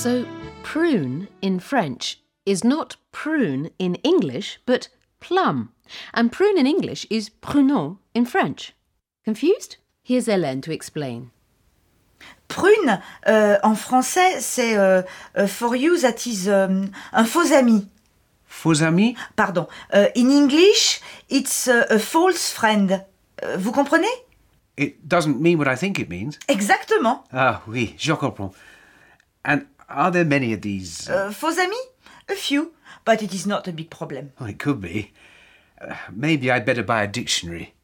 So, prune in French is not prune in English, but plum. And prune in English is pruneau in French. Confused? Here's Hélène to explain. Prune, en français, c'est for you that is un faux ami. Faux ami? Pardon. In English, it's a false friend. Vous comprenez? It doesn't mean what I think it means. Exactement. Ah oui, je comprends. And are there many of these? Faux amis? A few, but it is not a big problem. Oh, it could be. Maybe I'd better buy a dictionary.